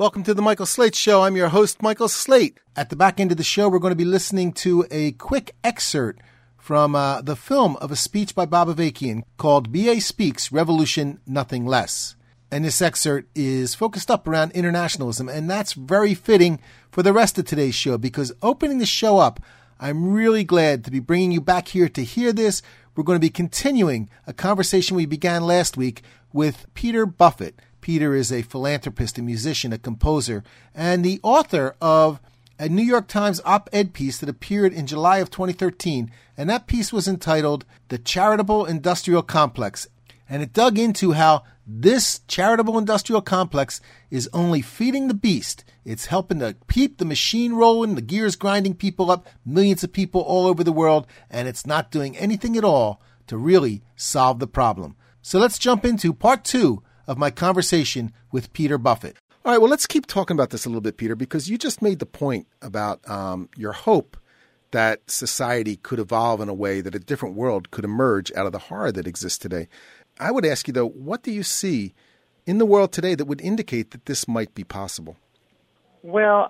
Welcome to the Michael Slate Show. I'm your host, Michael Slate. At the back end of the show, we're going to be listening to a quick excerpt from the film of a speech by Bob Avakian called B.A. Speaks, Revolution, Nothing Less. And this excerpt is focused up around internationalism, and that's very fitting for the rest of today's show, because opening the show up, I'm really glad to be bringing you back here to hear this. We're going to be continuing a conversation we began last week with Peter Buffett. Peter is a philanthropist, a musician, a composer, and the author of a New York Times op-ed piece that appeared in July of 2013, and that piece was entitled The Charitable Industrial Complex, and it dug into how this charitable industrial complex is only feeding the beast. It's helping to keep the machine rolling, the gears grinding people up, millions of people all over the world, and it's not doing anything at all to really solve the problem. So let's jump into part 2 of my conversation with Peter Buffett. All right, well, let's keep talking about this a little bit, Peter, because you just made the point about your hope that society could evolve in a way that a different world could emerge out of the horror that exists today. I would ask you, though, what do you see in the world today that would indicate that this might be possible? Well,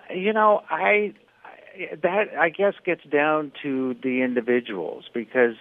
that I guess gets down to the individuals, because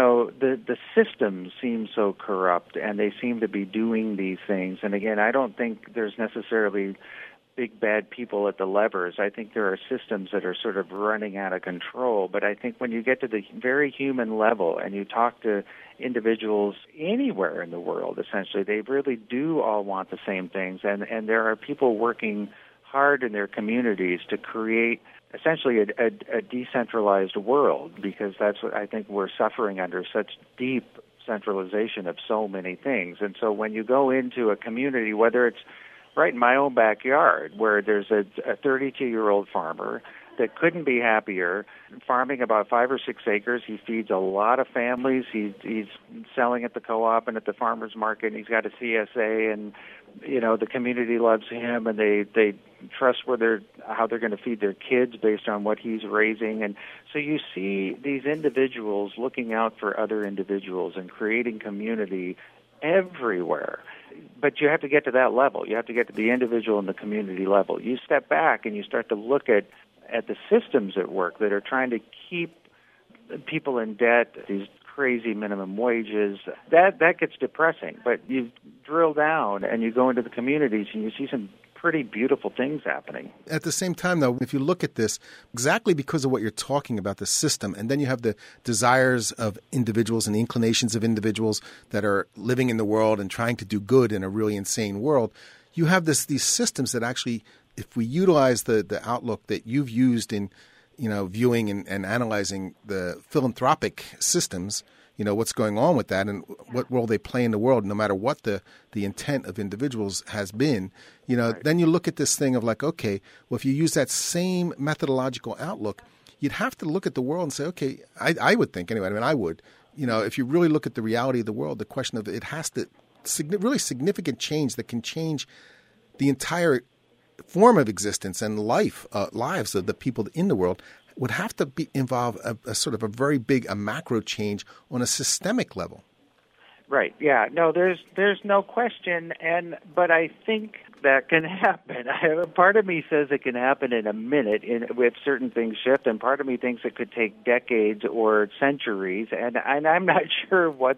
the systems seem so corrupt and they seem to be doing these things. And again, I don't think there's necessarily big bad people at the levers. I think there are systems that are sort of running out of control. But I think when you get to the very human level and you talk to individuals anywhere in the world, essentially, they really do all want the same things. And there are people working hard in their communities to create essentially a decentralized world, because that's what I think we're suffering under, such deep centralization of so many things. And so when you go into a community, whether it's right in my own backyard, where there's a 32-year-old farmer that couldn't be happier, farming about 5 or 6 acres. He feeds a lot of families. He's selling at the co-op and at the farmer's market, and he's got a CSA, and the community loves him, and they trust how they're going to feed their kids based on what he's raising. And so you see these individuals looking out for other individuals and creating community everywhere. But you have to get to that level. You have to get to the individual and the community level. You step back and you start to look at the systems at work that are trying to keep people in debt, these crazy minimum wages. That gets depressing. But you drill down and you go into the communities and you see some pretty beautiful things happening. At the same time, though, if you look at this, exactly because of what you're talking about, the system, and then you have the desires of individuals and the inclinations of individuals that are living in the world and trying to do good in a really insane world, you have these systems that actually, if we utilize the outlook that you've used in viewing and analyzing the philanthropic systems, what's going on with that and what role they play in the world, no matter what the intent of individuals has been, right. Then you look at this thing of like, okay, well, if you use that same methodological outlook, you'd have to look at the world and say, okay, I would think anyway, I would, if you really look at the reality of the world, the question of it has to really significant change that can change the entire form of existence and lives of the people in the world would have to involve a sort of a very big, macro change on a systemic level. Right. Yeah. No, there's no question. But I think that can happen. Part of me says it can happen in a minute if certain things shift, and part of me thinks it could take decades or centuries. And I'm not sure what's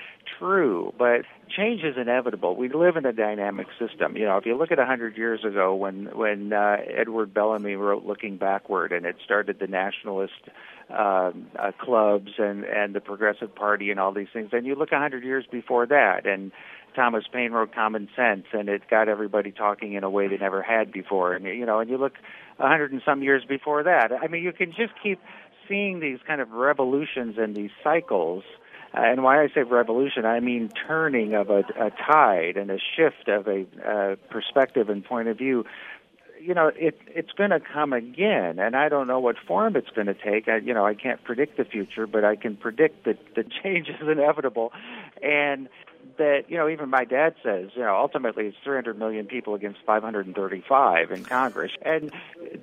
true, but change is inevitable. We live in a dynamic system. If you look at 100 years ago when Edward Bellamy wrote Looking Backward, and it started the nationalist clubs and the Progressive Party and all these things, and you look 100 years before that, and Thomas Paine wrote Common Sense, and it got everybody talking in a way they never had before. And you look 100 and some years before that. I mean, you can just keep seeing these kind of revolutions and these cycles. And why I say revolution, I mean turning of a tide and a shift of a perspective and point of view. It's going to come again, and I don't know what form it's going to take. I can't predict the future, but I can predict that the change is inevitable, and that even my dad says ultimately it's 300 million people against 535 in Congress, and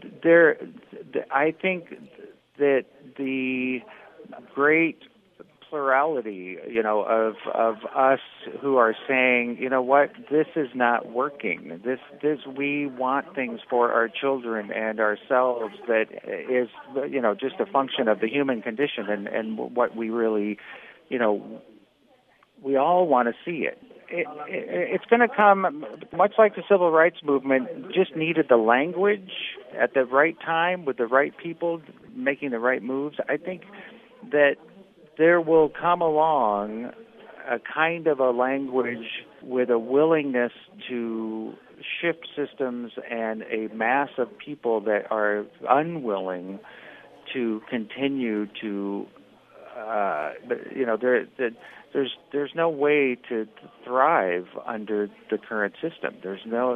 I think that the great plurality, of us who are saying, you know what, this is not working. This we want things for our children and ourselves that is, just a function of the human condition and what we really, we all want to see it. It's going to come much like the civil rights movement just needed the language at the right time with the right people making the right moves. I think that there will come along a kind of a language with a willingness to shift systems and a mass of people that are unwilling to continue to, there's no way to thrive under the current system. There's no,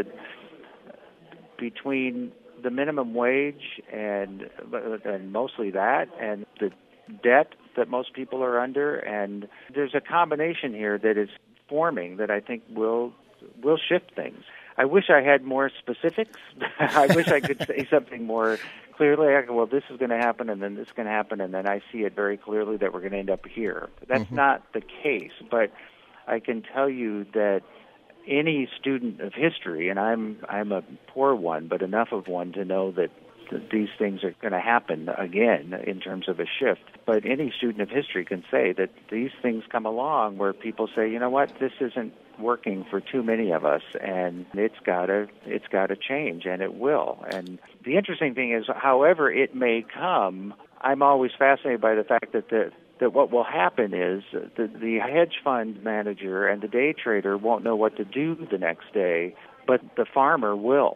between the minimum wage and mostly that, and the debt that most people are under, and there's a combination here that is forming that I think will shift things. I wish I had more specifics. I wish I could say something more clearly. I go, well, this is going to happen, and then this is going to happen, and then I see it very clearly that we're going to end up here. That's not the case, but I can tell you that any student of history, and I'm a poor one, but enough of one to know that these things are going to happen again in terms of a shift. But any student of history can say that these things come along where people say, you know what, this isn't working for too many of us, and it's got to change, and it will. And the interesting thing is, however it may come, I'm always fascinated by the fact that what will happen is the hedge fund manager and the day trader won't know what to do the next day, but the farmer will.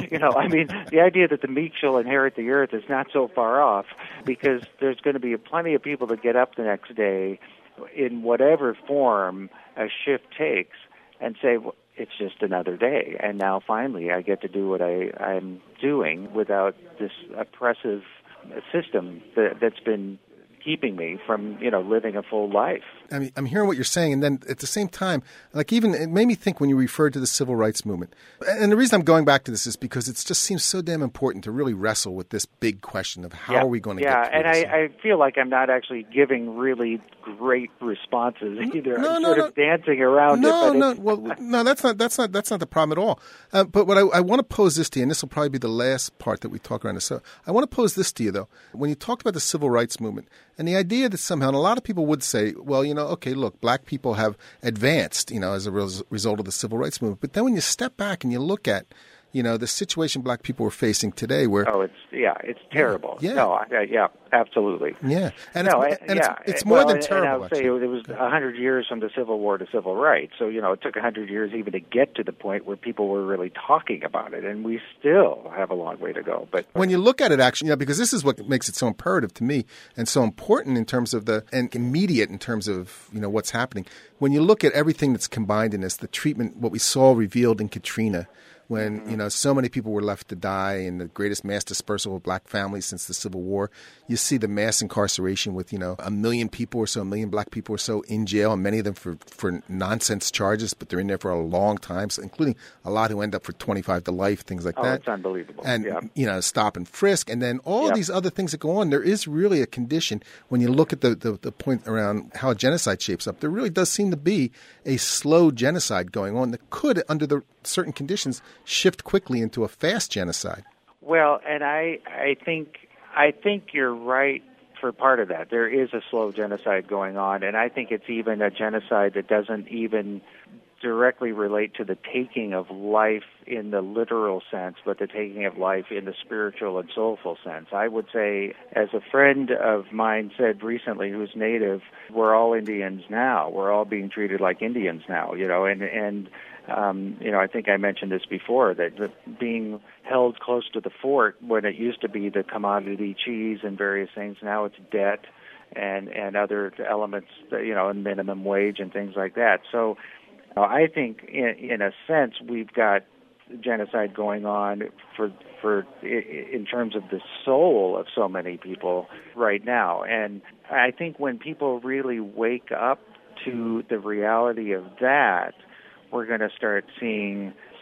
The idea that the meek shall inherit the earth is not so far off, because there's going to be plenty of people that get up the next day in whatever form a shift takes and say, well, it's just another day, and now finally I get to do what I'm doing without this oppressive system that's been keeping me from, living a full life. I mean, I'm hearing what you're saying, and then at the same time, even it made me think when you referred to the civil rights movement. And the reason I'm going back to this is because it just seems so damn important to really wrestle with this big question of how are we going to get through this. I feel like I'm not actually giving really great responses either. I'm sort of dancing around it. No, that's not the problem at all. But what I want to pose this to you, and this will probably be the last part that we talk around this. So I want to pose this to you, though. When you talk about the civil rights movement, and the idea that somehow, and a lot of people would say, well, okay, look, black people have advanced, as a result of the civil rights movement. But then when you step back and you look at, the situation black people are facing today where... Oh, it's terrible. Yeah. No, absolutely. Yeah. And it's more than terrible, and I would say it was 100 years from the Civil War to civil rights. So, it took 100 years even to get to the point where people were really talking about it. And we still have a long way to go. But when you look at it, actually, because this is what makes it so imperative to me and so important in terms of and immediate in terms of, what's happening. When you look at everything that's combined in this, the treatment, what we saw revealed in Katrina, when, so many people were left to die in the greatest mass dispersal of black families since the Civil War. You see the mass incarceration with, 1 million people or so, 1 million black people or so in jail, and many of them for nonsense charges, but they're in there for a long time, so including a lot who end up for 25 to life, things like that. Oh, it's unbelievable. And, stop and frisk, and then all of these other things that go on. There is really a condition, when you look at the point around how a genocide shapes up, there really does seem to be a slow genocide going on that could, under the certain conditions, shift quickly into a fast genocide. Well, and I think you're right for part of that. There is a slow genocide going on, and I think it's even a genocide that doesn't even directly relate to the taking of life in the literal sense, but the taking of life in the spiritual and soulful sense. I would say, as a friend of mine said recently, who's native, we're all Indians now. We're all being treated like Indians now, and I think I mentioned this before, that being held close to the fort when it used to be the commodity cheese and various things, now it's debt and other elements, and minimum wage and things like that. So I think in a sense we've got genocide going on for in terms of the soul of so many people right now. And I think when people really wake up to the reality of that, we're going to start seeing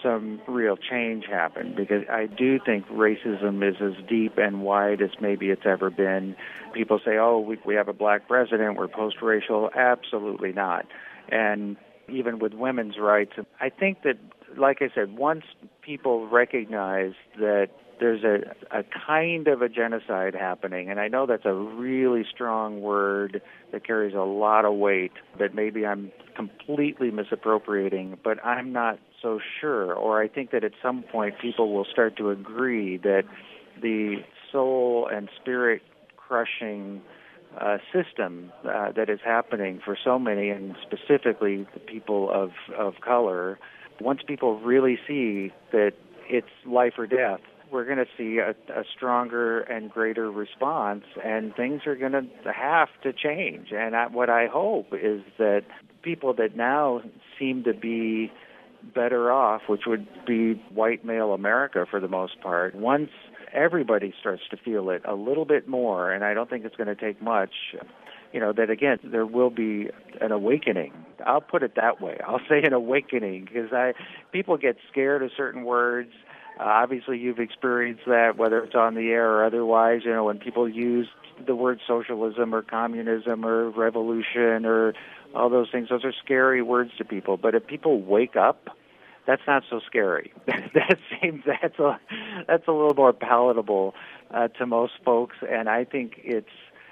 some real change happen, because I do think racism is as deep and wide as maybe it's ever been. People say, oh, we have a black president, we're post-racial. Absolutely not. And even with women's rights, I think that, like I said, once people recognize that there's a kind of a genocide happening, and I know that's a really strong word that carries a lot of weight, that maybe I'm completely misappropriating, but I'm not so sure. Or I think that at some point people will start to agree that the soul and spirit crushing system that is happening for so many, and specifically the people of color, once people really see that it's life or death, we're going to see a stronger and greater response, and things are going to have to change. And what I hope is that people that now seem to be better off, which would be white male America for the most part, once everybody starts to feel it a little bit more, and I don't think it's going to take much, that again, there will be an awakening. I'll put it that way. I'll say an awakening, because people get scared of certain words. Obviously, you've experienced that, whether it's on the air or otherwise, when people use the word socialism or communism or revolution or all those things. Those are scary words to people. But if people wake up, that's not so scary. That's a little more palatable to most folks, and I think it's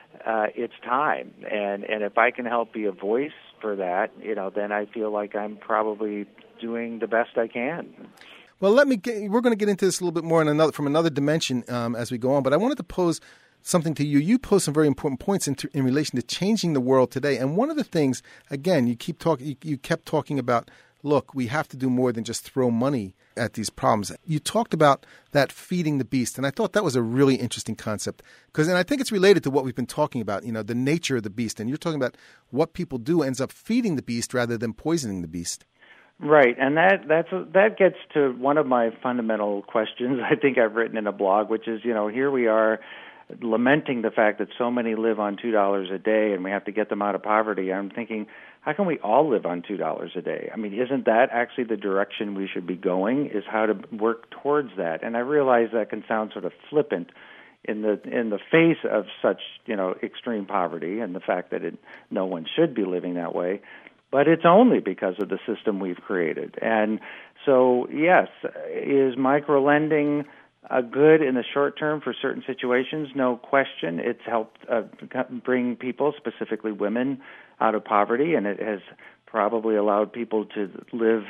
time. And if I can help be a voice for that, then I feel like I'm probably doing the best I can. Well, we're going to get into this a little bit more from another dimension as we go on, but I wanted to pose something to you. You posed some very important points in relation to changing the world today. And one of the things, again, you kept talking about, look, we have to do more than just throw money at these problems. You talked about that feeding the beast, and I thought that was a really interesting concept, and I think it's related to what we've been talking about, the nature of the beast. And you're talking about what people do ends up feeding the beast rather than poisoning the beast. Right, and that gets to one of my fundamental questions I think I've written in a blog, which is, here we are lamenting the fact that so many live on $2 a day and we have to get them out of poverty. I'm thinking, how can we all live on $2 a day? I mean, isn't that actually the direction we should be going, is how to work towards that? And I realize that can sound sort of flippant in the face of such, extreme poverty and the fact that no one should be living that way. But it's only because of the system we've created. And so, yes, is microlending good in the short term for certain situations? No question. It's helped bring people, specifically women, out of poverty, and it has probably allowed people to live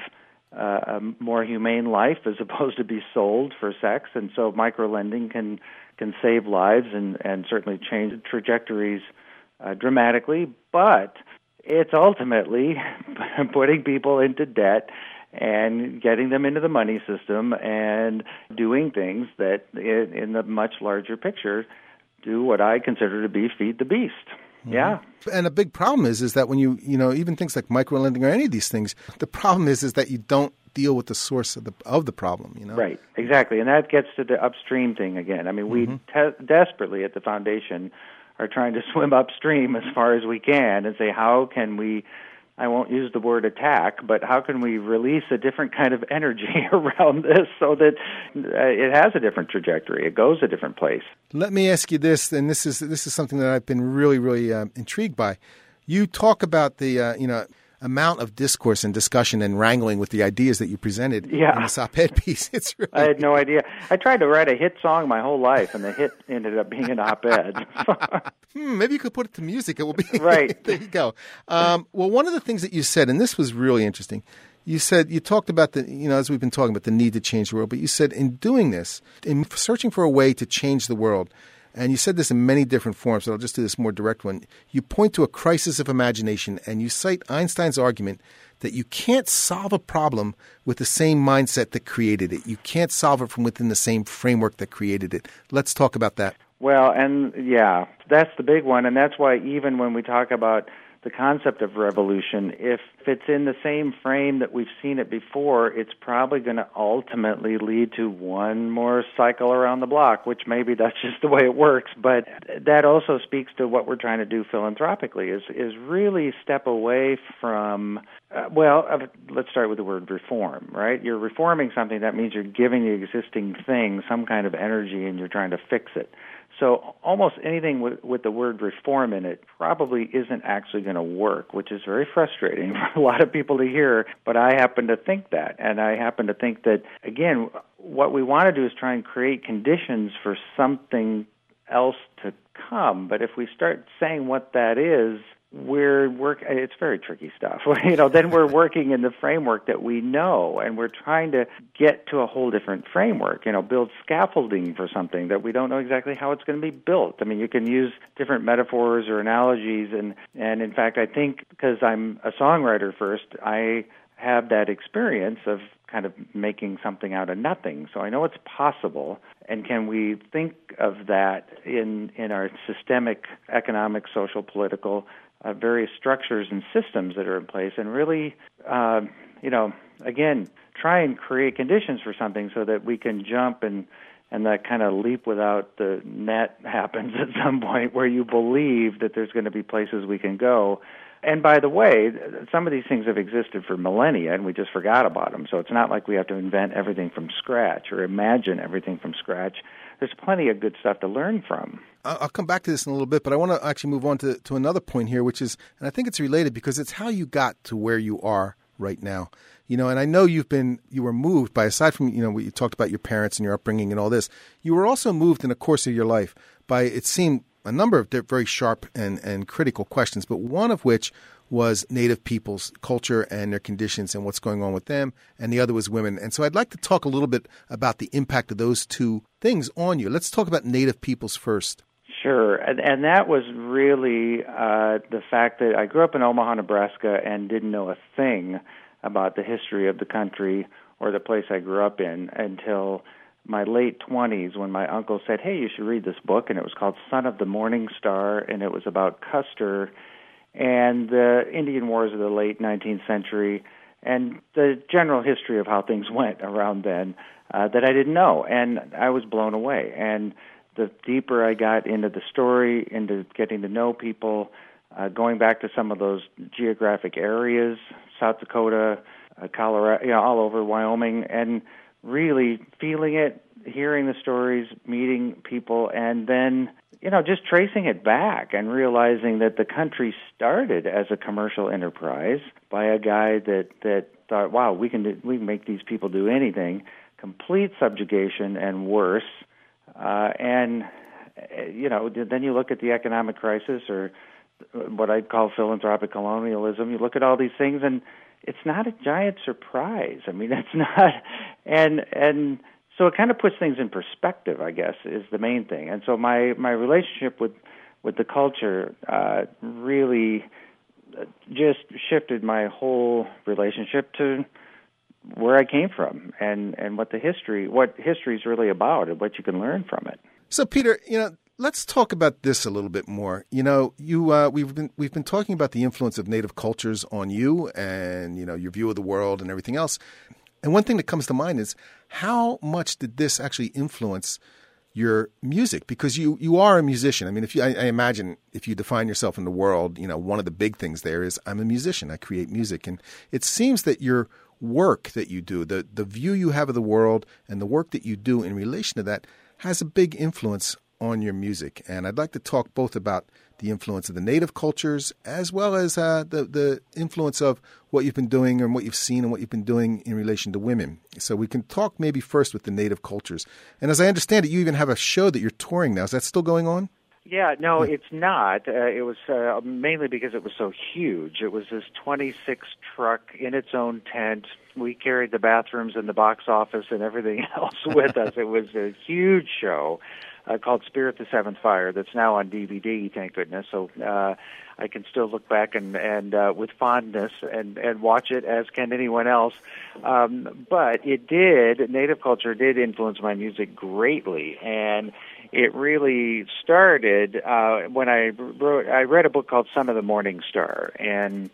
a more humane life as opposed to be sold for sex. And so microlending can save lives and certainly change trajectories dramatically. But it's ultimately putting people into debt and getting them into the money system and doing things that, in the much larger picture, do what I consider to be feed the beast. Mm-hmm. Yeah. And a big problem is that when you even things like microlending or any of these things, the problem is that you don't deal with the source of the problem. Right, exactly. And that gets to the upstream thing again. I mean, we desperately at the foundation are trying to swim upstream as far as we can and say, how can we, I won't use the word attack, but how can we release a different kind of energy around this so that it has a different trajectory, it goes a different place? Let me ask you this, and this is something that I've been really, really intrigued by. You talk about the amount of discourse and discussion and wrangling with the ideas that you presented in this op-ed piece. It's really... I had no idea. I tried to write a hit song my whole life, and the hit ended up being an op-ed. Maybe you could put it to music. It will be right. There you go. Well, one of the things that you said, and this was really interesting, you talked about as we've been talking about the need to change the world, but you said in doing this, in searching for a way to change the world, and you said this in many different forms, but I'll just do this more direct one. You point to a crisis of imagination, and you cite Einstein's argument that you can't solve a problem with the same mindset that created it. You can't solve it from within the same framework that created it. Let's talk about that. Well, and that's the big one, and that's why even when we talk about the concept of revolution, if if it's in the same frame that we've seen it before, it's probably going to ultimately lead to one more cycle around the block, which maybe that's just the way it works. But that also speaks to what we're trying to do philanthropically, is really step away from, let's start with the word reform, right? You're reforming something, that means you're giving the existing thing some kind of energy and you're trying to fix it. So almost anything with the word reform in it probably isn't actually going to work, which is very frustrating for a lot of people to hear, but I happen to think that. And I happen to think that, again, what we want to do is try and create conditions for something else to come. But if we start saying what that is, it's very tricky stuff. Then we're working in the framework that we know, and we're trying to get to a whole different framework, build scaffolding for something that we don't know exactly how it's going to be built. I mean, you can use different metaphors or analogies, and in fact, I think because I'm a songwriter first, I have that experience of kind of making something out of nothing. So I know it's possible. And can we think of that in our systemic, economic, social, political, various structures and systems that are in place, and really, again, try and create conditions for something so that we can jump and that kind of leap without the net happens at some point where you believe that there's going to be places we can go. And by the way, some of these things have existed for millennia, and we just forgot about them. So it's not like we have to invent everything from scratch or imagine everything from scratch. There's plenty of good stuff to learn from. I'll come back to this in a little bit, but I want to actually move on to another point here, which is, and I think it's related because it's how you got to where you are right now. And I know you were moved by, aside from, what you talked about your parents and your upbringing and all this, you were also moved in the course of your life by, it seemed, a number of very sharp and critical questions, but one of which was Native people's culture and their conditions and what's going on with them, and the other was women. And so I'd like to talk a little bit about the impact of those two things on you. Let's talk about Native peoples first. Sure, and that was really the fact that I grew up in Omaha, Nebraska, and didn't know a thing about the history of the country or the place I grew up in until my late 20s, when my uncle said, hey, you should read this book, and it was called Son of the Morning Star, and it was about Custer and the Indian Wars of the late 19th century and the general history of how things went around then that I didn't know, and I was blown away. And the deeper I got into the story, into getting to know people, going back to some of those geographic areas, South Dakota, Colorado, all over Wyoming, and really feeling it, hearing the stories, meeting people, and then, just tracing it back and realizing that the country started as a commercial enterprise by a guy that thought, wow, we can make these people do anything, complete subjugation and worse. Then you look at the economic crisis, or what I'd call philanthropic colonialism. You look at all these things, and it's not a giant surprise. I mean, it's not, and so it kind of puts things in perspective, I guess, is the main thing. And so my relationship with the culture really just shifted my whole relationship to where I came from and what history is really about and what you can learn from it. So, Peter, let's talk about this a little bit more. We've been talking about the influence of Native cultures on you and, your view of the world and everything else. And one thing that comes to mind is, how much did this actually influence your music? Because you are a musician. I mean, I imagine if you define yourself in the world, one of the big things there is, I'm a musician. I create music. And it seems that your work that you do, the view you have of the world and the work that you do in relation to that has a big influence on your music. And I'd like to talk both about the influence of the Native cultures as well as the influence of what you've been doing and what you've seen and what you've been doing in relation to women. So we can talk maybe first with the Native cultures. And as I understand it, you even have a show that you're touring now. Is that still going on? Yeah, no, it's not. It was mainly because it was so huge. It was this 26-truck in its own tent. We carried the bathrooms and the box office and everything else with us. It was a huge show called Spirit the Seventh Fire that's now on DVD, thank goodness. So I can still look back and with fondness and watch it, as can anyone else. But Native culture did influence my music greatly, and it really started when I read a book called Son of the Morning Star, and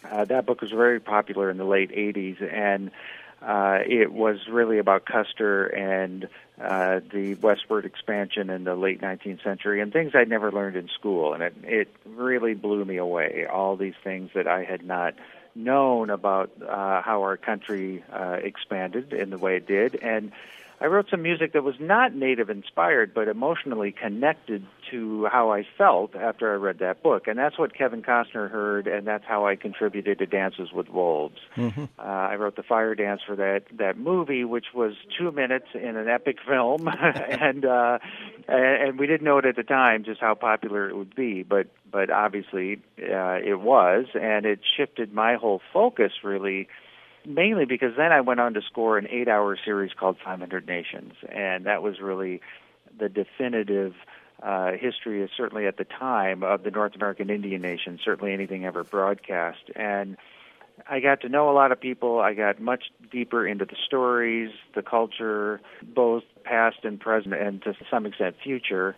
That book was very popular in the late 80s, and it was really about Custer and the westward expansion in the late 19th century and things I'd never learned in school. And it really blew me away, all these things that I had not known about how our country expanded in the way it did. And I wrote some music that was not Native inspired, but emotionally connected to how I felt after I read that book. And that's what Kevin Costner heard, and that's how I contributed to Dances with Wolves. Mm-hmm. I wrote the fire dance for that movie, which was 2 minutes in an epic film, and we didn't know it at the time just how popular it would be, but obviously it was, and it shifted my whole focus really. Mainly because then I went on to score an 8-hour series called 500 Nations, and that was really the definitive history, certainly at the time, of the North American Indian nation, certainly anything ever broadcast. And I got to know a lot of people. I got much deeper into the stories, the culture, both past and present, and to some extent future.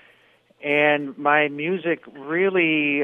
And my music really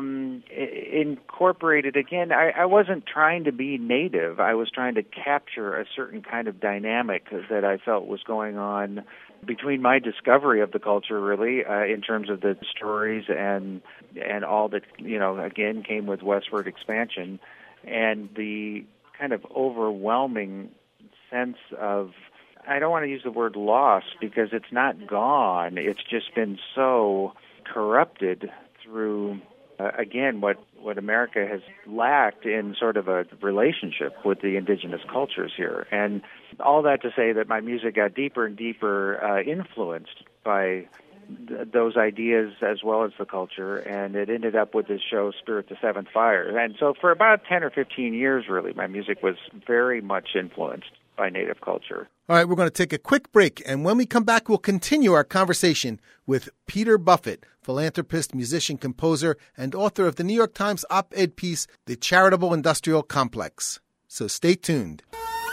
incorporated, again, I wasn't trying to be native. I was trying to capture a certain kind of dynamic that I felt was going on between my discovery of the culture, really, in terms of the stories and all that, again, came with westward expansion, and the kind of overwhelming sense of, I don't want to use the word loss because it's not gone. It's just been so corrupted through, again, what America has lacked in sort of a relationship with the indigenous cultures here. And all that to say that my music got deeper and deeper influenced by those ideas as well as the culture, and it ended up with this show, Spirit the Seventh Fire. And so for about 10 or 15 years, really, my music was very much influenced by Native culture. All right, we're going to take a quick break, and when we come back, we'll continue our conversation with Peter Buffett, philanthropist, musician, composer, and author of the New York Times op-ed piece, The Charitable Industrial Complex. So stay tuned.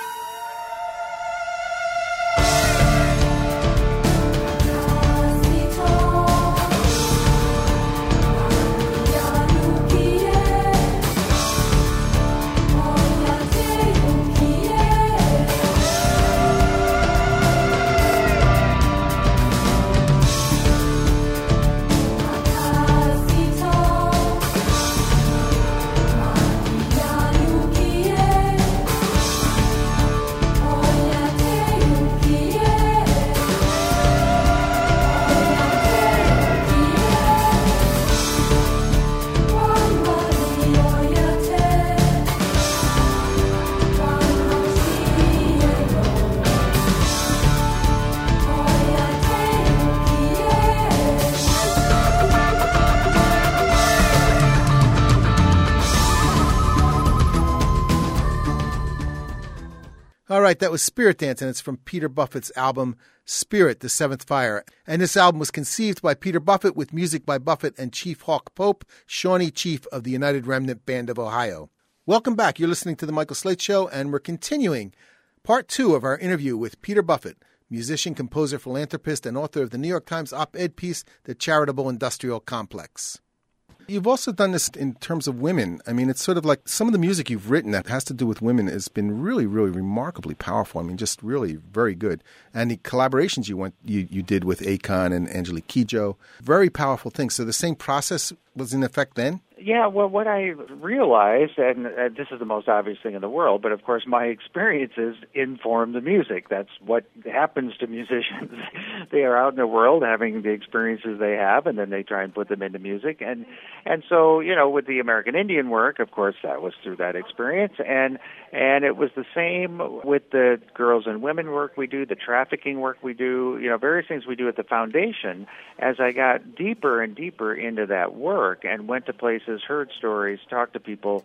All right, that was Spirit Dance, and it's from Peter Buffett's album, Spirit, the Seventh Fire. And this album was conceived by Peter Buffett with music by Buffett and Chief Hawk Pope, Shawnee Chief of the United Remnant Band of Ohio. Welcome back. You're listening to The Michael Slate Show, and we're continuing part 2 of our interview with Peter Buffett, musician, composer, philanthropist, and author of the New York Times op-ed piece, The Charitable Industrial Complex. You've also done this in terms of women. I mean, it's sort of like some of the music you've written that has to do with women has been really, really remarkably powerful. I mean, just really very good. And the collaborations you did with Akon and Angelique Kidjo, very powerful things. So the same process was in effect then? Yeah, well, what I realized, and this is the most obvious thing in the world, but of course my experiences inform the music. That's what happens to musicians. They are out in the world having the experiences they have, and then they try and put them into music. And so, with the American Indian work, of course, that was through that experience. And it was the same with the girls and women work we do, the trafficking work we do, various things we do at the foundation. As I got deeper and deeper into that work and went to places, heard stories, talked to people,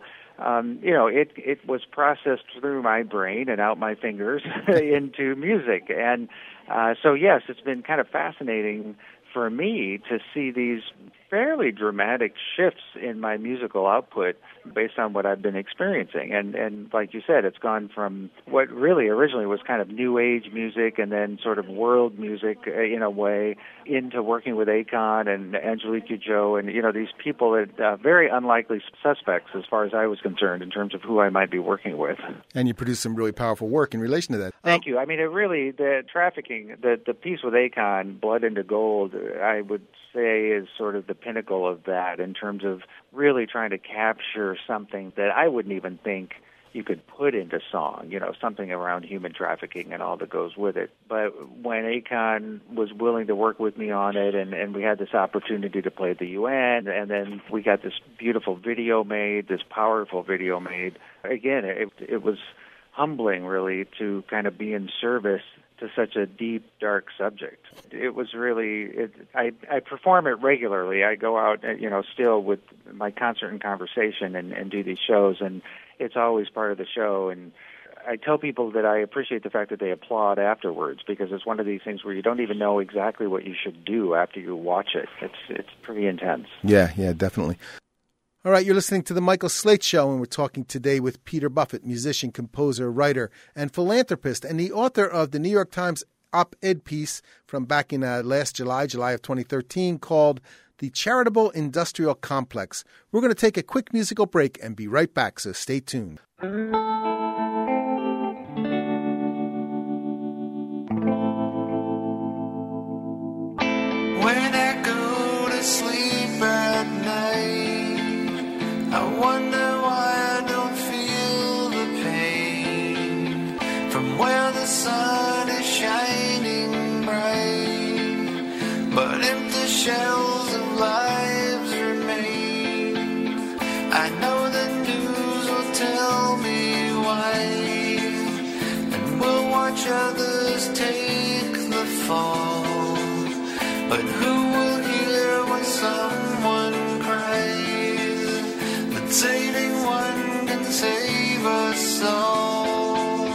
it was processed through my brain and out my fingers into music. And so, yes, it's been kind of fascinating for me to see these fairly dramatic shifts in my musical output based on what I've been experiencing. And like you said, it's gone from what really originally was kind of new age music and then sort of world music in a way into working with Akon and Angelique Kidjo and, these people that very unlikely suspects as far as I was concerned in terms of who I might be working with. And you produce some really powerful work in relation to that. Thank you. I mean, the trafficking, the piece with Akon, Blood into Gold, I would say is sort of the pinnacle of that in terms of really trying to capture something that I wouldn't even think you could put into song, something around human trafficking and all that goes with it. But when Akon was willing to work with me on it, and we had this opportunity to play at the UN, and then we got this beautiful video made, this powerful video made, again, it was humbling, really, to kind of be in service to such a deep, dark subject. It was really, I perform it regularly. I go out, still with my Concert and Conversation and do these shows, and it's always part of the show. And I tell people that I appreciate the fact that they applaud afterwards, because it's one of these things where you don't even know exactly what you should do after you watch it. It's pretty intense. Yeah, definitely. All right, you're listening to The Michael Slate Show, and we're talking today with Peter Buffett, musician, composer, writer, and philanthropist, and the author of the New York Times op-ed piece from back in last July of 2013, called The Charitable Industrial Complex. We're going to take a quick musical break and be right back, so stay tuned. When I go to sleep at night, I wonder why I don't feel the pain from where the sun is shining bright, but empty shells of lives remain. I know the news will tell me why, and we'll watch others take the fall, but who will hear when someone cries? Saving one can save us all.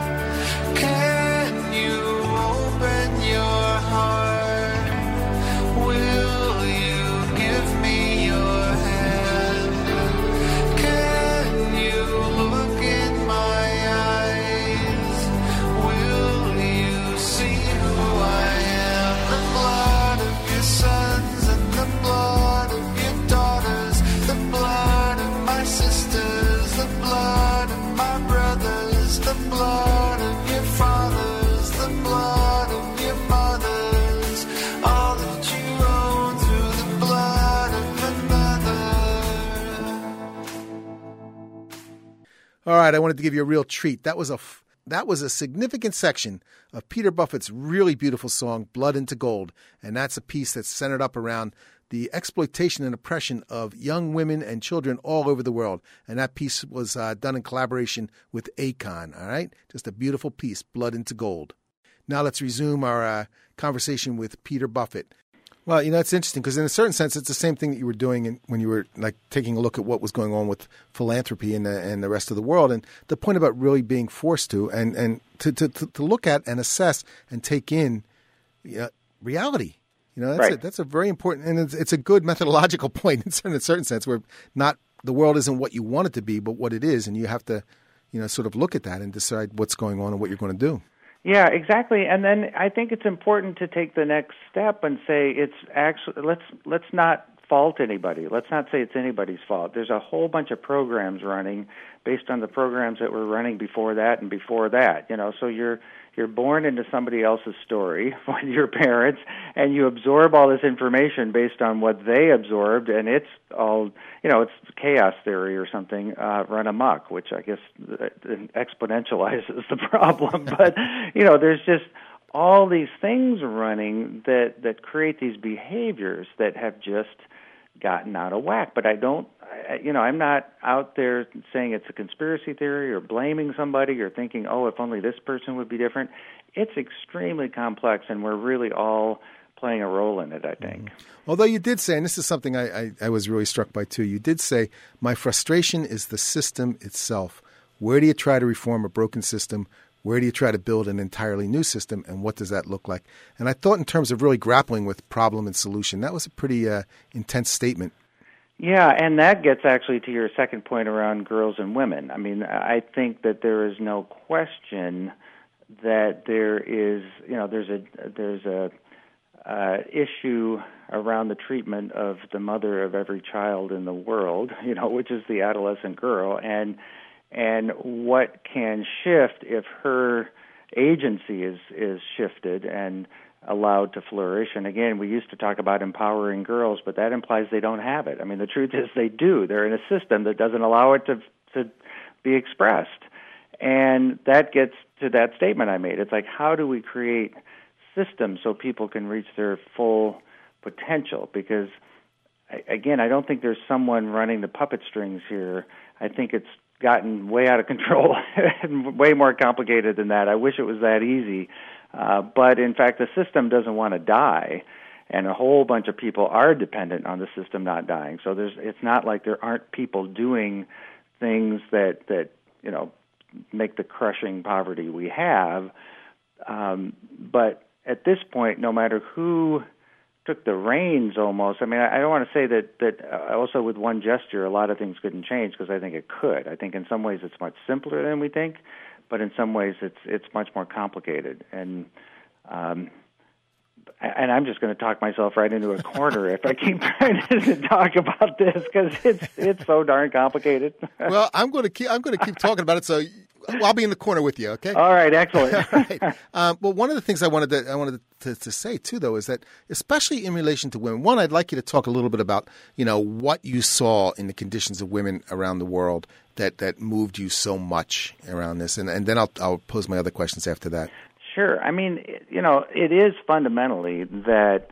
Can you open your heart? Will you give me your hand? Can you look in my eyes? Will you see who I am? The blood of your sons and the blood of your daughters, the blood of my sisters, the blood of my brothers, the blood of your fathers, the blood of your mothers, all that you own through the blood of another. All right, I wanted to give you a real treat. That was a significant section of Peter Buffett's really beautiful song, Blood into Gold, and that's a piece that's centered up around the exploitation and oppression of young women and children all over the world. And that piece was done in collaboration with Akon, all right? Just a beautiful piece, Blood into Gold. Now let's resume our conversation with Peter Buffett. Well, it's interesting because in a certain sense, it's the same thing that you were doing when you were like taking a look at what was going on with philanthropy in the rest of the world. And the point about really being forced to and to look at and assess and take in reality. That's a very important, and it's a good methodological point in a certain sense, where not the world isn't what you want it to be, but what it is, and you have to, sort of look at that and decide what's going on and what you're going to do. Yeah, exactly. And then I think it's important to take the next step and say it's actually let's not fault anybody. Let's not say it's anybody's fault. There's a whole bunch of programs running based on the programs that were running before that and before that. So you're born into somebody else's story with your parents, and you absorb all this information based on what they absorbed, and it's all, it's chaos theory or something run amok, which I guess exponentializes the problem. But, there's just all these things running that create these behaviors that have just gotten out of whack. But I'm not out there saying it's a conspiracy theory or blaming somebody or thinking, if only this person would be different. It's extremely complex, and we're really all playing a role in it, I think. Mm-hmm. Although you did say, and this is something I was really struck by too, you did say, my frustration is the system itself. Where do you try to reform a broken system? Where do you try to build an entirely new system, and what does that look like? And I thought in terms of really grappling with problem and solution, that was a pretty intense statement. Yeah, and that gets actually to your second point around girls and women. I mean, I think that there is no question that there is, there's issue around the treatment of the mother of every child in the world, which is the adolescent girl, and what can shift if her agency is shifted and allowed to flourish. And again, we used to talk about empowering girls, but that implies they don't have it. I mean, the truth is they do. They're in a system that doesn't allow it to be expressed. And that gets to that statement I made. It's like, how do we create systems so people can reach their full potential? Because, again, I don't think there's someone running the puppet strings here. I think it's gotten way out of control and way more complicated than that. I wish it was that easy. But, in fact, the system doesn't want to die, and a whole bunch of people are dependent on the system not dying. So it's not like there aren't people doing things that make the crushing poverty we have. But at this point, no matter who took the reins almost, I mean, I don't want to say that also with one gesture a lot of things couldn't change, because I think it could. I think in some ways it's much simpler than we think, but in some ways it's much more complicated. And I'm just going to talk myself right into a corner if I keep trying to talk about this, because it's so darn complicated. Well, I'm going to keep talking about it. So I'll be in the corner with you. Okay. All right. Excellent. All right. Well, one of the things I wanted to say too, though, is that especially in relation to women, one, I'd like you to talk a little bit about what you saw in the conditions of women around the world that moved you so much around this, and then I'll pose my other questions after that. Sure. I mean, it is fundamentally that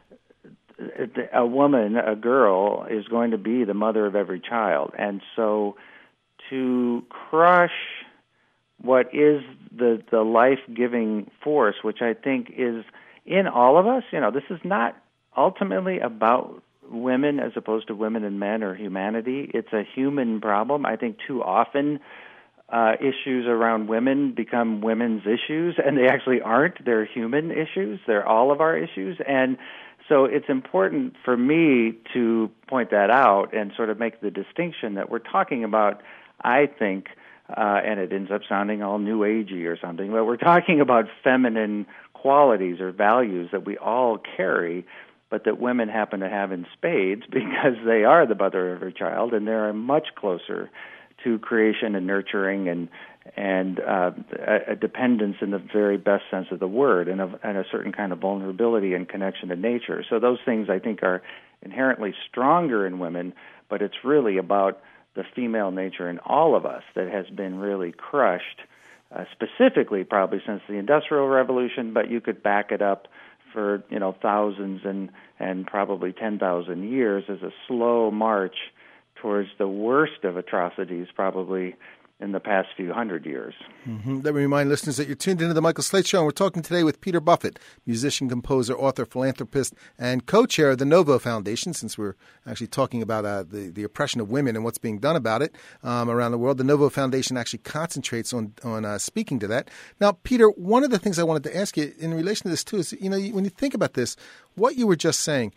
a woman, a girl, is going to be the mother of every child. And so to crush what is the life-giving force, which I think is in all of us, this is not ultimately about women as opposed to women and men or humanity. It's a human problem. I think too often issues around women become women's issues, and they actually aren't. They're human issues. They're all of our issues. And so it's important for me to point that out and sort of make the distinction that we're talking about, I think, and it ends up sounding all new agey or something, but we're talking about feminine qualities or values that we all carry, but that women happen to have in spades because they are the mother of every child, and they're much closer to creation and nurturing and a dependence in the very best sense of the word, and a certain kind of vulnerability and connection to nature. So those things, I think, are inherently stronger in women, but it's really about the female nature in all of us that has been really crushed, specifically probably since the Industrial Revolution, but you could back it up for thousands and probably 10,000 years as a slow march towards the worst of atrocities probably in the past few hundred years. Mm-hmm. Let me remind listeners that you're tuned into the Michael Slate Show, and we're talking today with Peter Buffett, musician, composer, author, philanthropist, and co-chair of the Novo Foundation, since we're actually talking about the oppression of women and what's being done about it around the world. The Novo Foundation actually concentrates on speaking to that. Now, Peter, one of the things I wanted to ask you in relation to this, too, is, when you think about this, what you were just saying,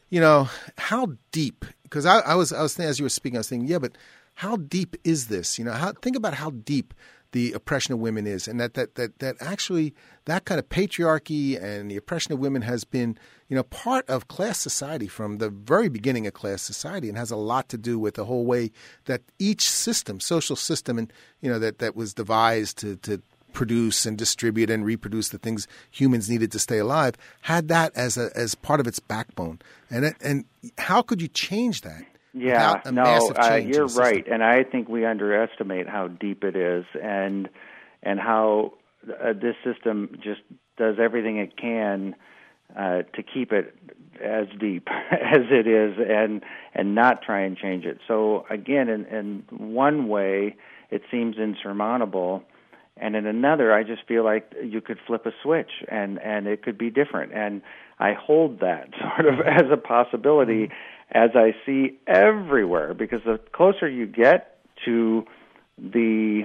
how deep, because I was thinking, as you were speaking, I was thinking, yeah, but how deep is this? Think about how deep the oppression of women is, and that actually that kind of patriarchy and the oppression of women has been, part of class society from the very beginning of class society, and has a lot to do with the whole way that each system, social system, and that was devised to produce and distribute and reproduce the things humans needed to stay alive, had that as part of its backbone. And how could you change that? Yeah, you're right, and I think we underestimate how deep it is, and how this system just does everything it can to keep it as deep as it is, and not try and change it. So again, in one way, it seems insurmountable, and in another, I just feel like you could flip a switch, and it could be different. And I hold that sort of as a possibility, as I see everywhere, because the closer you get to the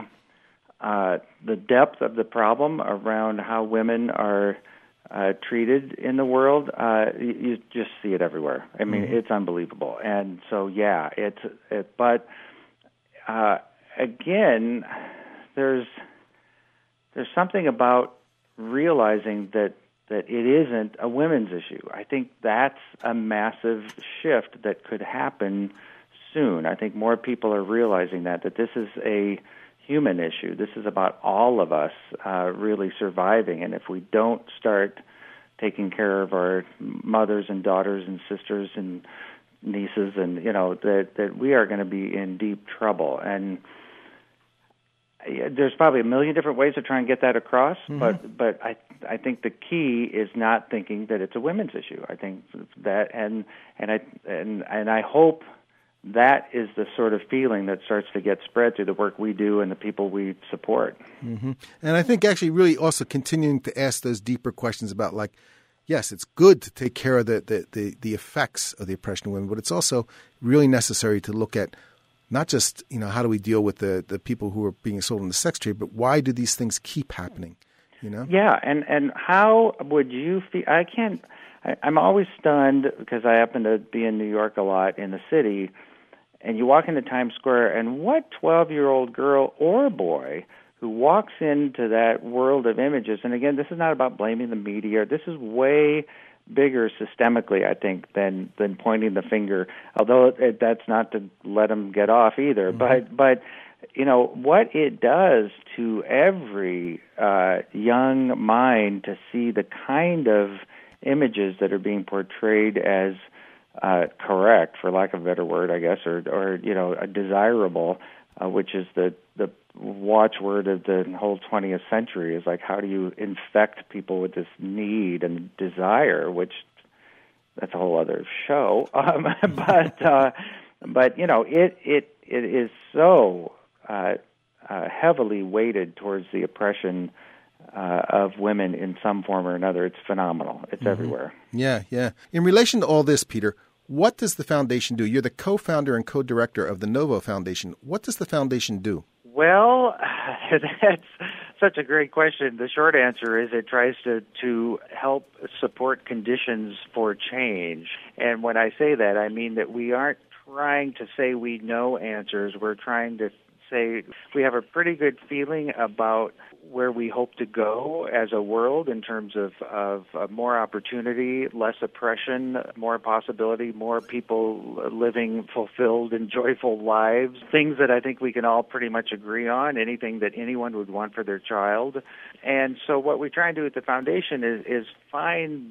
depth of the problem around how women are treated in the world, you just see it everywhere. I mean, it's unbelievable. And so, yeah, but again, there's something about realizing that that it isn't a women's issue. I think that's a massive shift that could happen soon. I think more people are realizing that this is a human issue. This is about all of us really surviving. And if we don't start taking care of our mothers and daughters and sisters and nieces, and that we are going to be in deep trouble. And there's probably a million different ways to try and get that across, but I think the key is not thinking that it's a women's issue. I think that and I hope that is the sort of feeling that starts to get spread through the work we do and the people we support. Mm-hmm. And I think actually really also continuing to ask those deeper questions about, like, yes, it's good to take care of the effects of the oppression of women, but it's also really necessary to look at not just, how do we deal with the people who are being sold in the sex trade, but why do these things keep happening? Yeah, and how would you feel? I'm always stunned because I happen to be in New York a lot in the city, and you walk into Times Square, and what 12-year-old girl or boy who walks into that world of images, and again, this is not about blaming the media. This is way bigger systemically, I think, than pointing the finger, although that's not to let them get off either. Mm-hmm. But what it does to every young mind to see the kind of images that are being portrayed as correct, for lack of a better word, I guess, or desirable, which is the watchword of the whole 20th century, is like, how do you infect people with this need and desire, which that's a whole other show. But it is so heavily weighted towards the oppression of women in some form or another. It's phenomenal. It's everywhere. Yeah. In relation to all this, Peter, what does the foundation do? You're the co-founder and co-director of the Novo Foundation. What does the foundation do? Well, that's such a great question. The short answer is it tries to help support conditions for change. And when I say that, I mean that we aren't trying to say we know answers. We're trying to say we have a pretty good feeling about where we hope to go as a world in terms of more opportunity, less oppression, more possibility, more people living fulfilled and joyful lives, things that I think we can all pretty much agree on, anything that anyone would want for their child. And so what we try and do at the foundation is find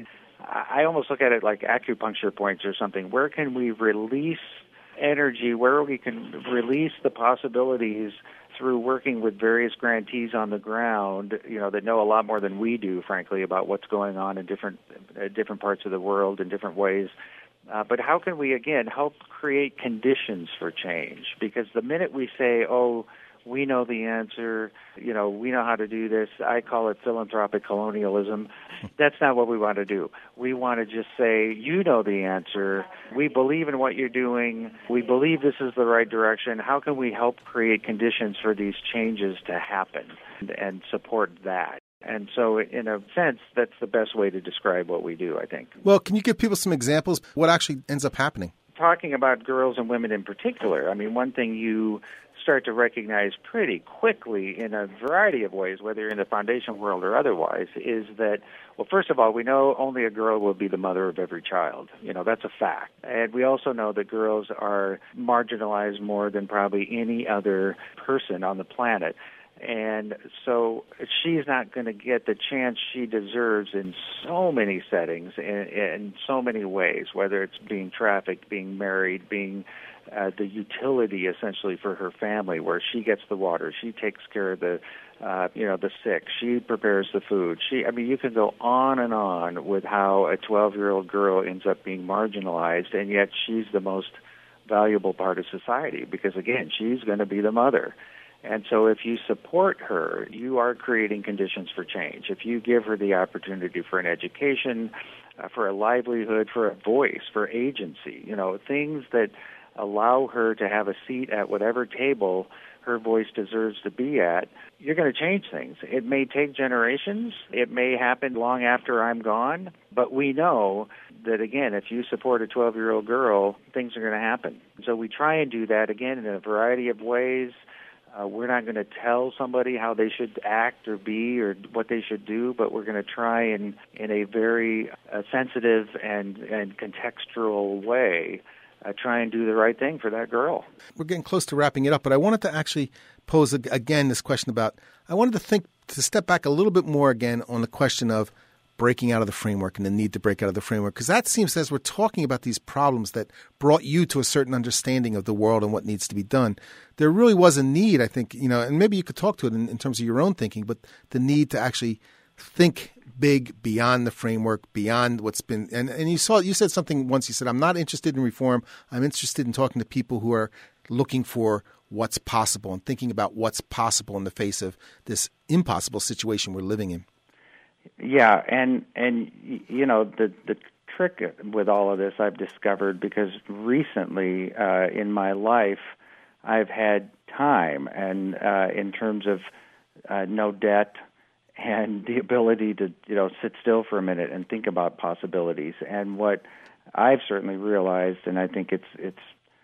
I almost look at it like acupuncture points or something. Where can we release energy, where we can release the possibilities through working with various grantees on the ground, that know a lot more than we do, frankly, about what's going on in different parts of the world in different ways. But how can we, again, help create conditions for change? Because the minute we say, we know the answer, we know how to do this, I call it philanthropic colonialism. That's not what we want to do. We want to just say, you know the answer. We believe in what you're doing. We believe this is the right direction. How can we help create conditions for these changes to happen and support that? And so, in a sense, that's the best way to describe what we do, I think. Well, can you give people some examples? What actually ends up happening? Talking about girls and women in particular, I mean, one thing you start to recognize pretty quickly in a variety of ways, whether you're in the foundation world or otherwise, is that, well, first of all, we know only a girl will be the mother of every child. That's a fact. And we also know that girls are marginalized more than probably any other person on the planet. And so she's not going to get the chance she deserves in so many settings, in so many ways, whether it's being trafficked, being married, being the utility essentially for her family, where she gets the water, she takes care of the sick, she prepares the food. You can go on and on with how a 12-year-old girl ends up being marginalized, and yet she's the most valuable part of society because, again, she's going to be the mother. And so if you support her, you are creating conditions for change. If you give her the opportunity for an education, for a livelihood, for a voice, for agency, things that allow her to have a seat at whatever table her voice deserves to be at, you're going to change things. It may take generations. It may happen long after I'm gone. But we know that, again, if you support a 12-year-old girl, things are going to happen. So we try and do that, again, in a variety of ways. We're not going to tell somebody how they should act or be or what they should do, but we're going to try in a very sensitive and contextual way try and do the right thing for that girl. We're getting close to wrapping it up, but I wanted to actually pose again this question about, I wanted to step back a little bit more again on the question of breaking out of the framework and the need to break out of the framework, because that seems, as we're talking about these problems that brought you to a certain understanding of the world and what needs to be done, there really was a need, I think, and maybe you could talk to it in terms of your own thinking, but the need to actually think big beyond the framework, beyond what's been, and you said something once, you said, I'm not interested in reform, I'm interested in talking to people who are looking for what's possible and thinking about what's possible in the face of this impossible situation we're living in. Yeah, and the trick with all of this I've discovered, because recently in my life I've had time, and in terms of no debt and the ability to sit still for a minute and think about possibilities. And what I've certainly realized, and I think it's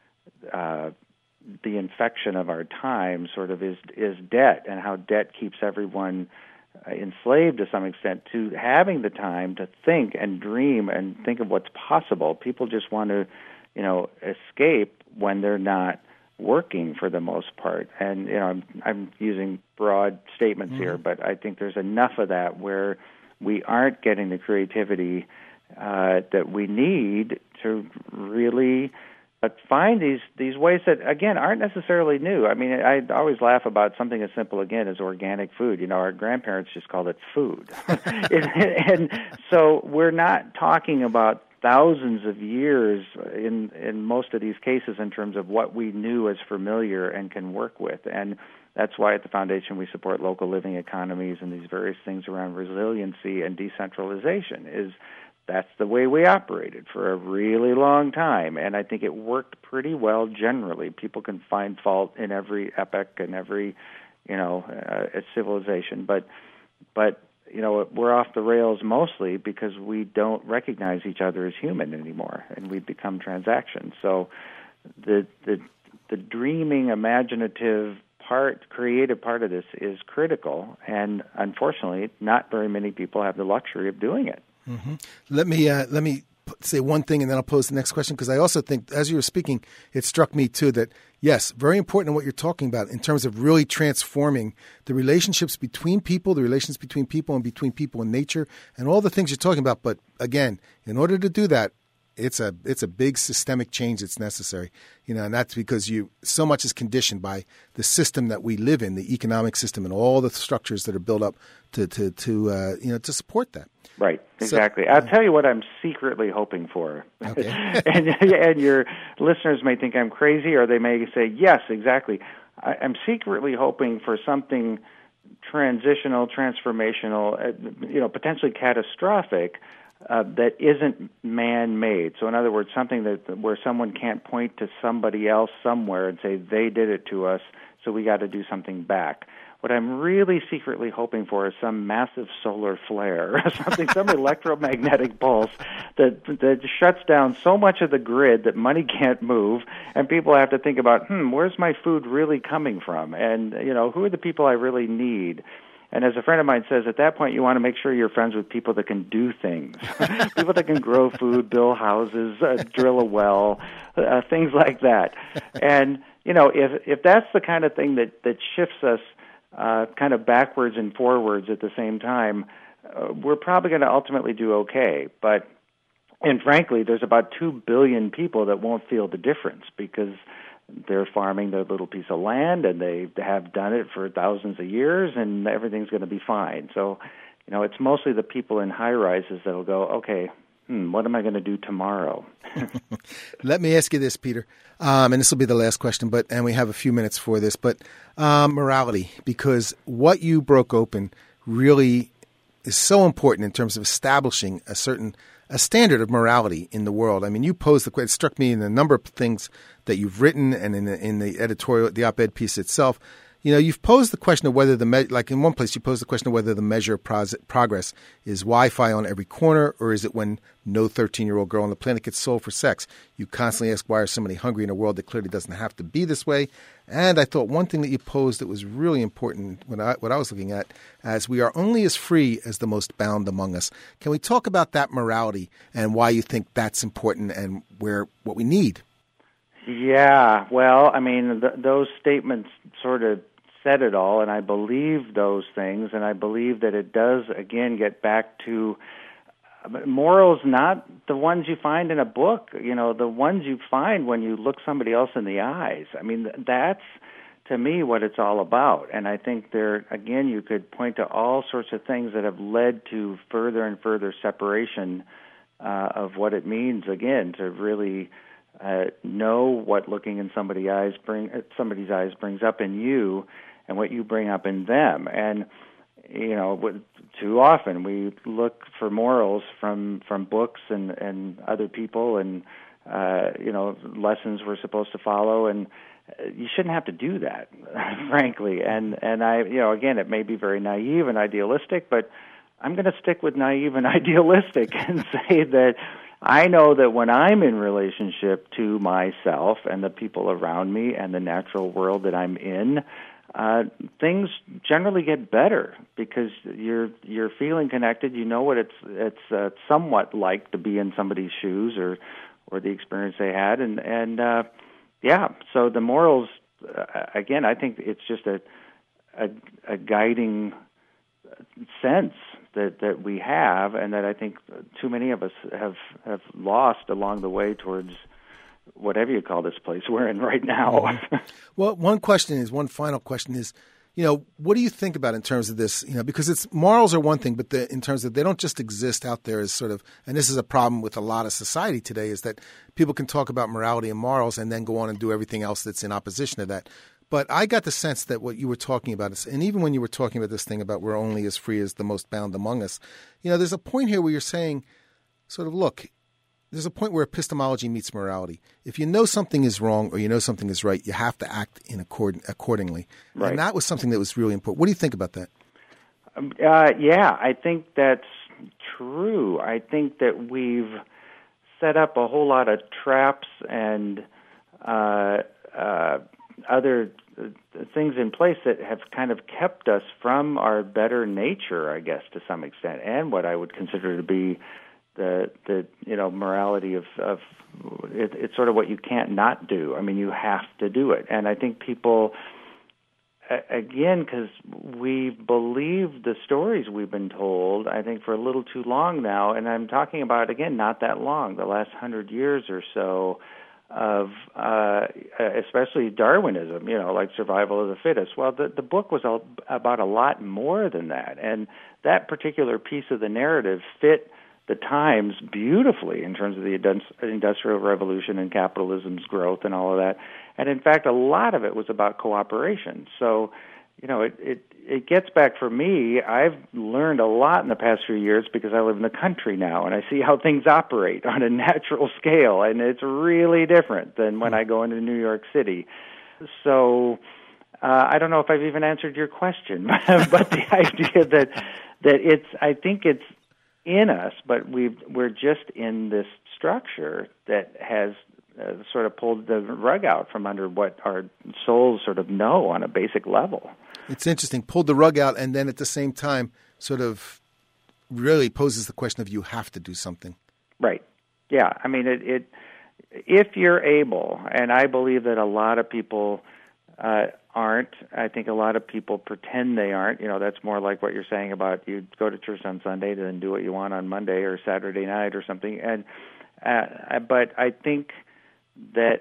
the infection of our time sort of is debt, and how debt keeps everyone enslaved to some extent to having the time to think and dream and think of what's possible. People just want to, escape when they're not working for the most part. And I'm using broad statements here, but I think there's enough of that where we aren't getting the creativity that we need to really find these ways that, again, aren't necessarily new. I mean, I always laugh about something as simple, again, as organic food. Our grandparents just called it food. And so we're not talking about thousands of years in most of these cases in terms of what we knew as familiar and can work with. And that's why at the Foundation we support local living economies and these various things around resiliency and decentralization. That's the way we operated for a really long time, and I think it worked pretty well generally. People can find fault in every epoch and every, civilization, but we're off the rails mostly because we don't recognize each other as human anymore, and we become transactions. So the dreaming, imaginative creative part of this is critical, and unfortunately, not very many people have the luxury of doing it. Mm-hmm. Let me say one thing, and then I'll pose the next question, because I also think, as you were speaking, it struck me too that, yes, very important in what you're talking about in terms of really transforming the relationships between people, the relations between people and between people and nature, and all the things you're talking about. But again, in order to do that, it's a big systemic change that's necessary, and that's because so much is conditioned by the system that we live in, the economic system, and all the structures that are built up to support that. Right, exactly. So, I'll tell you what I'm secretly hoping for. Okay. and your listeners may think I'm crazy, or they may say, yes, exactly. I'm secretly hoping for something transitional, transformational, potentially catastrophic, that isn't man-made. So in other words, something where someone can't point to somebody else somewhere and say, they did it to us, so we got to do something back. What I'm really secretly hoping for is some massive solar flare, some electromagnetic pulse that shuts down so much of the grid that money can't move, and people have to think about, where's my food really coming from? And, who are the people I really need? And as a friend of mine says, at that point you want to make sure you're friends with people that can do things, people that can grow food, build houses, drill a well, things like that. And, if that's the kind of thing that shifts us kind of backwards and forwards at the same time, we're probably going to ultimately do okay. And frankly, there's about 2 billion people that won't feel the difference because they're farming their little piece of land, and they have done it for thousands of years, and everything's going to be fine. So, it's mostly the people in high-rises that'll go, okay, what am I going to do tomorrow? Let me ask you this, Peter, and this will be the last question, and we have a few minutes for this, but morality, because what you broke open really is so important in terms of establishing a standard of morality in the world. I mean, you posed the question. It struck me in a number of things that you've written and in the editorial, the op-ed piece itself. You've posed the question of whether like in one place, you posed the question of whether the measure of progress is Wi-Fi on every corner, or is it when no 13-year-old girl on the planet gets sold for sex? You constantly ask, why are so many hungry in a world that clearly doesn't have to be this way? And I thought one thing that you posed that was really important what I was looking at, as we are only as free as the most bound among us. Can we talk about that morality and why you think that's important and what we need? Yeah, well, I mean, those statements sort of said it all, and I believe those things, and I believe that it does, again, get back to morals, not the ones you find in a book, the ones you find when you look somebody else in the eyes. I mean, that's, to me, what it's all about. And I think again, you could point to all sorts of things that have led to further and further separation of what it means, again, to really know what looking in somebody's eyes brings up in you and what you bring up in them. And, too often we look for morals from books and other people and, lessons we're supposed to follow. And you shouldn't have to do that, frankly. And I, again, it may be very naive and idealistic, but I'm going to stick with naive and idealistic and say that I know that when I'm in relationship to myself and the people around me and the natural world that I'm in, things generally get better because you're feeling connected. You know what it's somewhat like to be in somebody's shoes or the experience they had, and So the morals, again, I think it's just a guiding sense that we have, and that I think too many of us have lost along the way towards whatever you call this place we're in right now. Well, one final question is, what do you think about in terms of this? Because morals are one thing, but in terms of they don't just exist out there as sort of, and this is a problem with a lot of society today, is that people can talk about morality and morals and then go on and do everything else that's in opposition to that. But I got the sense that what you were talking about is, and even when you were talking about this thing about we're only as free as the most bound among us, there's a point here where you're saying sort of, look, there's a point where epistemology meets morality. If you know something is wrong or you know something is right, you have to act accordingly. Right. And that was something that was really important. What do you think about that? Yeah, I think that's true. I think that we've set up a whole lot of traps and other things in place that have kind of kept us from our better nature, I guess, to some extent, and what I would consider to be the morality of it's sort of what you can't not do. I mean, you have to do it. And I think people, again, because we believe the stories we've been told, I think for a little too long now, and I'm talking about, again, not that long, the last 100 years or so, of especially Darwinism, like survival of the fittest. Well, the book was about a lot more than that, and that particular piece of the narrative fit the times beautifully in terms of the Industrial Revolution and capitalism's growth and all of that. And in fact, a lot of it was about cooperation. So, it gets back for me. I've learned a lot in the past few years because I live in the country now, and I see how things operate on a natural scale, and it's really different than when I go into New York City. So I don't know if I've even answered your question, but the idea that I think it's in us, but we're just in this structure that has sort of pulled the rug out from under what our souls sort of know on a basic level. It's interesting, pulled the rug out, and then at the same time sort of really poses the question of you have to do something. Right. Yeah. I mean, if you're able, and I believe that a lot of people aren't. I think a lot of people pretend they aren't. That's more like what you're saying about you go to church on Sunday and then do what you want on Monday or Saturday night or something. And but I think that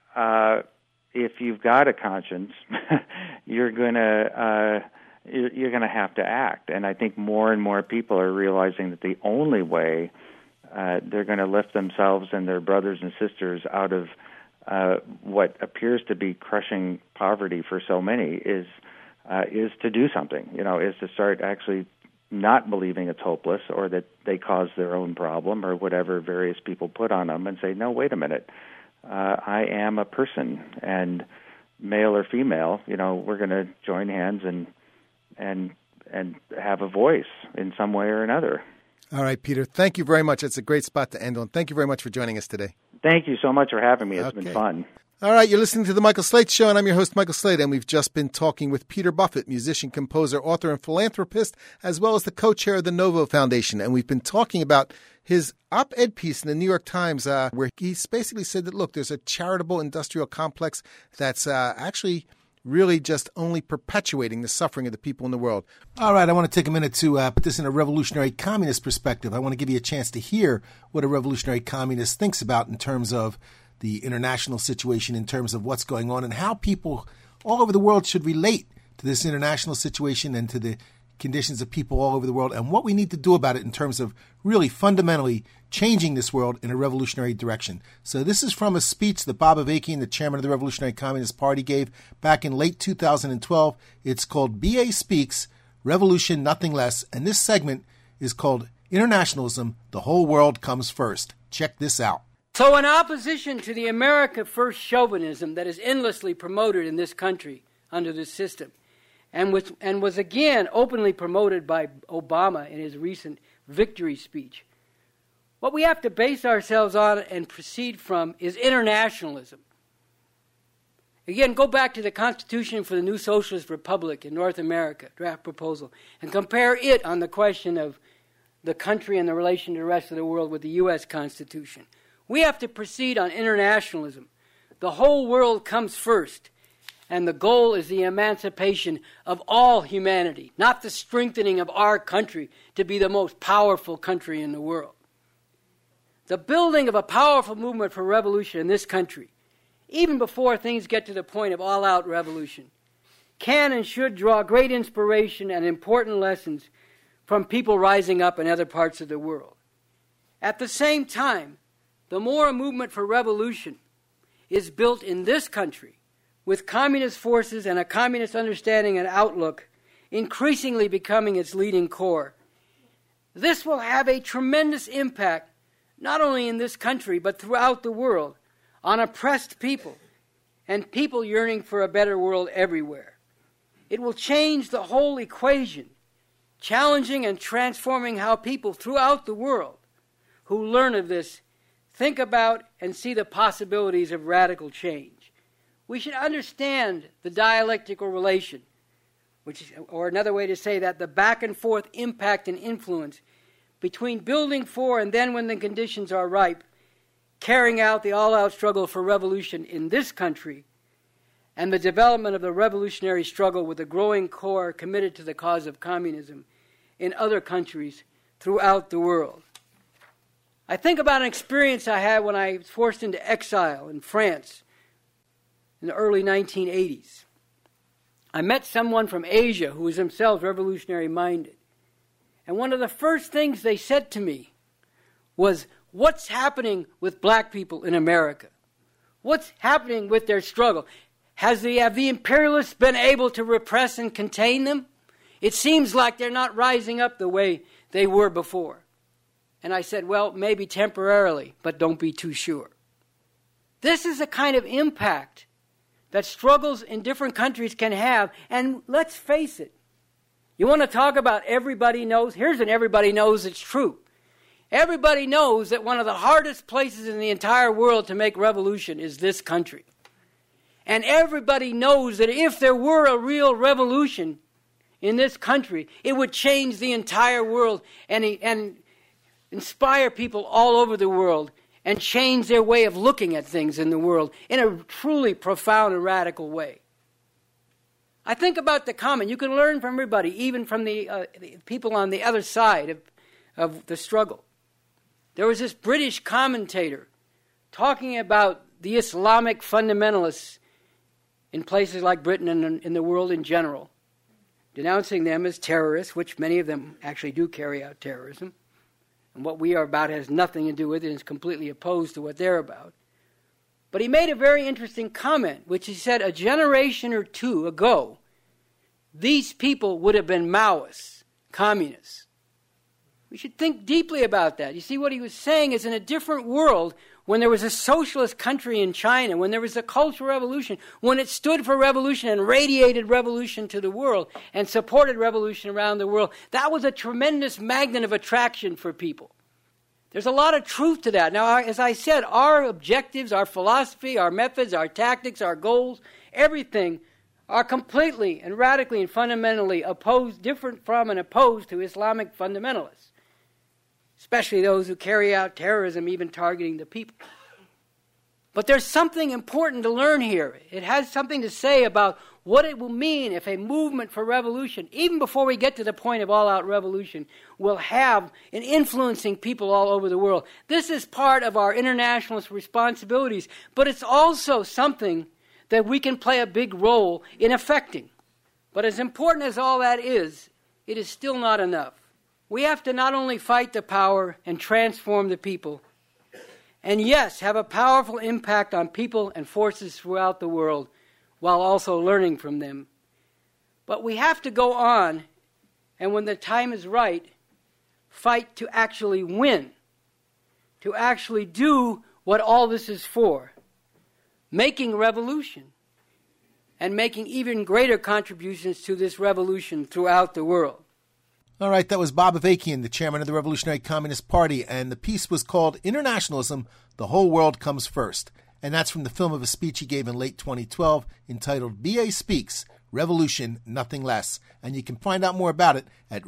if you've got a conscience, you're gonna have to act. And I think more and more people are realizing that the only way they're going to lift themselves and their brothers and sisters out of what appears to be crushing poverty for so many is to do something. Is to start actually not believing it's hopeless or that they caused their own problem or whatever various people put on them, and say, no, wait a minute. I am a person, and male or female, we're going to join hands and have a voice in some way or another. All right, Peter, thank you very much. It's a great spot to end on. Thank you very much for joining us today. Thank you so much for having me. It's been fun. All right, you're listening to The Michael Slate Show, and I'm your host, Michael Slate, and we've just been talking with Peter Buffett, musician, composer, author, and philanthropist, as well as the co-chair of the Novo Foundation. And we've been talking about his op-ed piece in the New York Times where he basically said that, look, there's a charitable industrial complex that's actually really just only perpetuating the suffering of the people in the world. All right, I want to take a minute to put this in a revolutionary communist perspective. I want to give you a chance to hear what a revolutionary communist thinks about in terms of the international situation, in terms of what's going on and how people all over the world should relate to this international situation and to the conditions of people all over the world and what we need to do about it in terms of really fundamentally changing this world in a revolutionary direction. So this is from a speech that Bob Avakian, the chairman of the Revolutionary Communist Party, gave back in late 2012. It's called BA Speaks, Revolution, Nothing Less. And this segment is called Internationalism, The Whole World Comes First. Check this out. So in opposition to the America First chauvinism that is endlessly promoted in this country under this system, and was again openly promoted by Obama in his recent victory speech, what we have to base ourselves on and proceed from is internationalism. Again, go back to the Constitution for the New Socialist Republic in North America, draft proposal, and compare it on the question of the country and the relation to the rest of the world with the U.S. Constitution. We have to proceed on internationalism. The whole world comes first, and the goal is the emancipation of all humanity, not the strengthening of our country to be the most powerful country in the world. The building of a powerful movement for revolution in this country, even before things get to the point of all-out revolution, can and should draw great inspiration and important lessons from people rising up in other parts of the world. At the same time, the more a movement for revolution is built in this country, with communist forces and a communist understanding and outlook increasingly becoming its leading core, this will have a tremendous impact not only in this country but throughout the world on oppressed people and people yearning for a better world everywhere. It will change the whole equation, challenging and transforming how people throughout the world who learn of this think about and see the possibilities of radical change. We should understand the dialectical relation, or another way to say that, the back and forth impact and influence between building for and then, when the conditions are ripe, carrying out the all-out struggle for revolution in this country and the development of the revolutionary struggle with a growing core committed to the cause of communism in other countries throughout the world. I think about an experience I had when I was forced into exile in France in the early 1980s. I met someone from Asia who was themselves revolutionary-minded. And one of the first things they said to me was, what's happening with black people in America? What's happening with their struggle? Have the imperialists been able to repress and contain them? It seems like they're not rising up the way they were before. And I said, well, maybe temporarily, but don't be too sure. This is the kind of impact that struggles in different countries can have. And let's face it, you want to talk about everybody knows? Here's an everybody knows it's true. Everybody knows that one of the hardest places in the entire world to make revolution is this country. And everybody knows that if there were a real revolution in this country, it would change the entire world and inspire people all over the world and change their way of looking at things in the world in a truly profound and radical way. I think about the comment. You can learn from everybody, even from the people on the other side of the struggle. There was this British commentator talking about the Islamic fundamentalists in places like Britain and in the world in general, denouncing them as terrorists, which many of them actually do carry out terrorism. And what we are about has nothing to do with it and is completely opposed to what they're about. But he made a very interesting comment, which he said a generation or two ago, these people would have been Maoists, communists. We should think deeply about that. You see, what he was saying is in a different world, when there was a socialist country in China, when there was a Cultural Revolution, when it stood for revolution and radiated revolution to the world and supported revolution around the world, that was a tremendous magnet of attraction for people. There's a lot of truth to that. Now, as I said, our objectives, our philosophy, our methods, our tactics, our goals, everything are completely and radically and fundamentally different from and opposed to Islamic fundamentalists, especially those who carry out terrorism, even targeting the people. But there's something important to learn here. It has something to say about what it will mean if a movement for revolution, even before we get to the point of all-out revolution, will have in influencing people all over the world. This is part of our internationalist responsibilities, but it's also something that we can play a big role in affecting. But as important as all that is, it is still not enough. We have to not only fight the power and transform the people, and yes, have a powerful impact on people and forces throughout the world, while also learning from them. But we have to go on, and when the time is right, fight to actually win, to actually do what all this is for, making revolution, and making even greater contributions to this revolution throughout the world. All right, that was Bob Avakian, the chairman of the Revolutionary Communist Party, and the piece was called Internationalism, The Whole World Comes First. And that's from the film of a speech he gave in late 2012 entitled BA Speaks, Revolution, Nothing Less. And you can find out more about it at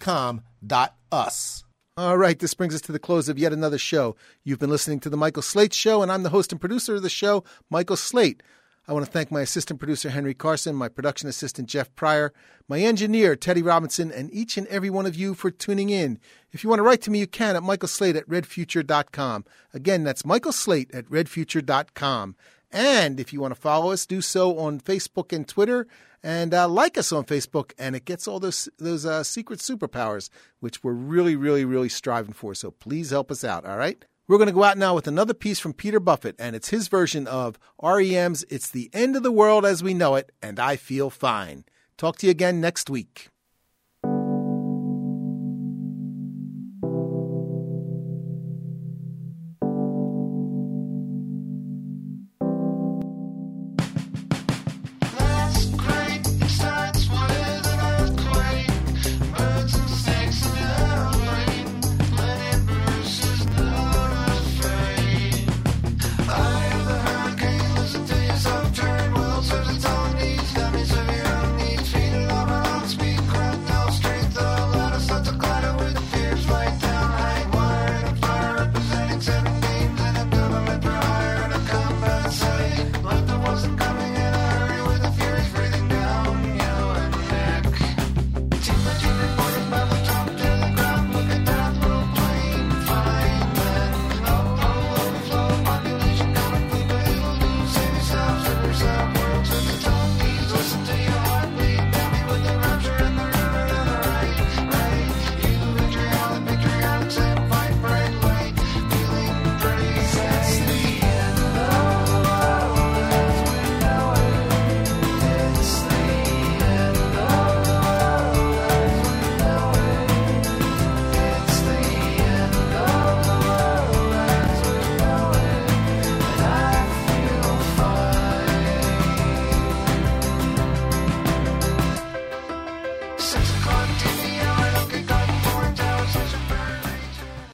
revcom.us. All right, this brings us to the close of yet another show. You've been listening to The Michael Slate Show, and I'm the host and producer of the show, Michael Slate. I want to thank my assistant producer, Henry Carson, my production assistant, Jeff Pryor, my engineer, Teddy Robinson, and each and every one of you for tuning in. If you want to write to me, you can at michaelslate@redfuture.com. Again, that's michaelslate@redfuture.com. And if you want to follow us, do so on Facebook and Twitter, and like us on Facebook, and it gets all those secret superpowers, which we're really, really, really striving for. So please help us out, all right? We're going to go out now with another piece from Peter Buffett, and it's his version of REM's It's the End of the World as We Know It, and I Feel Fine. Talk to you again next week.